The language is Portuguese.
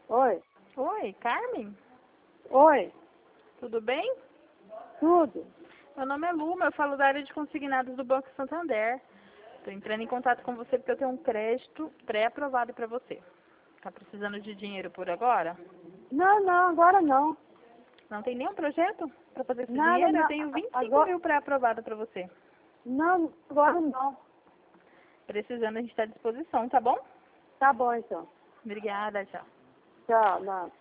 Oi. Oi, Carmen? Oi. Tudo bem? Tudo. Meu nome é Luma, eu falo da área de consignados do Banco Santander. Estou entrando em contato com você porque eu tenho um crédito pré-aprovado para você. Tá precisando de dinheiro por agora? Não, agora não. Não tem nenhum projeto para fazer esse Nada, dinheiro? Eu não. tenho 25 Agora, mil pré-aprovado para você. não, agora não. Precisando, a gente está à disposição, tá bom? Tá bom, então. Obrigada, tchau. Tchau, não.